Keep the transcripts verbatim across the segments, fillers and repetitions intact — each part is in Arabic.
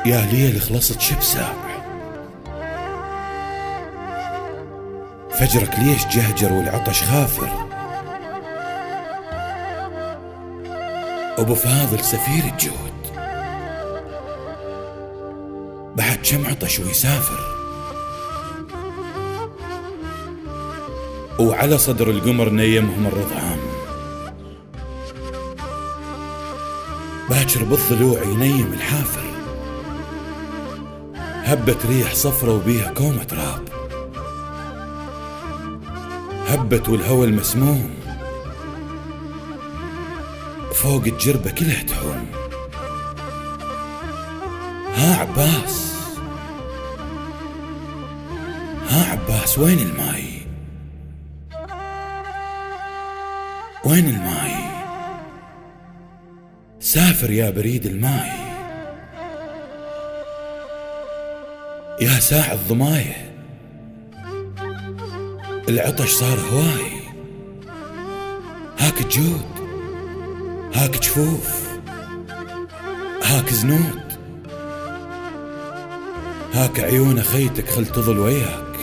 يا ليل خلصت شب ساع، فجرك ليش جهجر والعطش خافر؟ أبو فاضل سفير الجود بعد كم عطش ويسافر، وعلى صدر القمر نيمهم الرضعان، باكر بالضلوع ينيم الحافر، هبت ريح صفرة وبيها كومة تراب، هبت والهوى المسموم فوق الجربة كلها تحوم. ها عباس، ها عباس، وين الماي؟ وين الماي؟ سافر يا بريد الماي، يا ساع الضمايه، العطش صار هواي، هاك جود، هاك جفوف، هاك زنود، هاك عيون خيتك خل تظل وياك،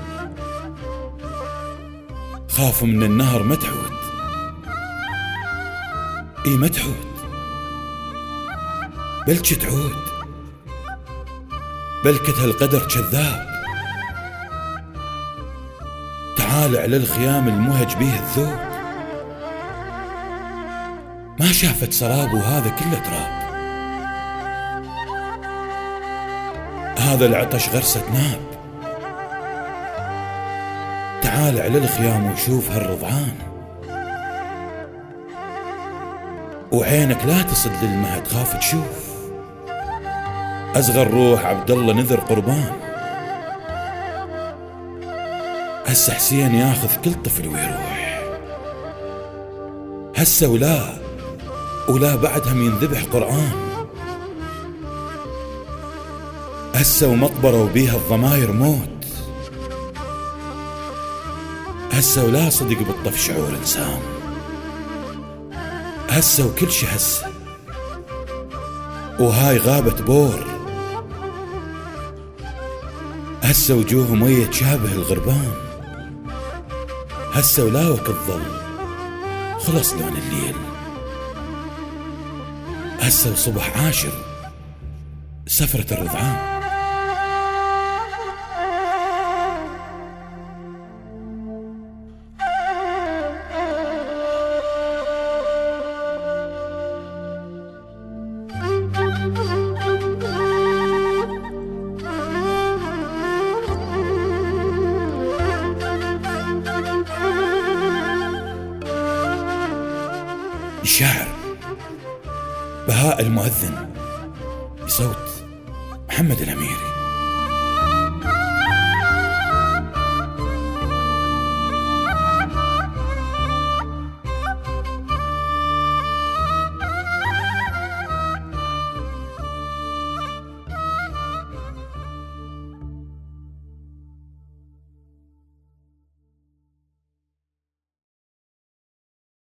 خاف من النهر ما تعود، اي ما تعود، بلك تعود، بلكت هالقدر كذاب، تعال على الخيام المهج بيه الذوب، ما شافت سراب وهذا كله تراب، هذا العطش غرسة ناب، تعال على الخيام وشوف هالرضعان، وعينك لا تصد للمها تخاف تشوف، أصغر روح عبد الله نذر قربان، هسه حسين ياخذ كل طفل ويروح، هسه ولا ولا بعدهم ينذبح قرآن، هسه ومقبرة وبيها الضماير موت، هسه ولا صدق بالطف شعور انسان، هسه وكل شي هسه، وهاي غابة بور، هسه وجوه مية تشابه الغربان، هسه ولا وقت ظل خلص لون الليل، هسه وصبح عاشر سفرة الرضعان. الشاعر بهاء المؤذن بصوت محمد الأميري.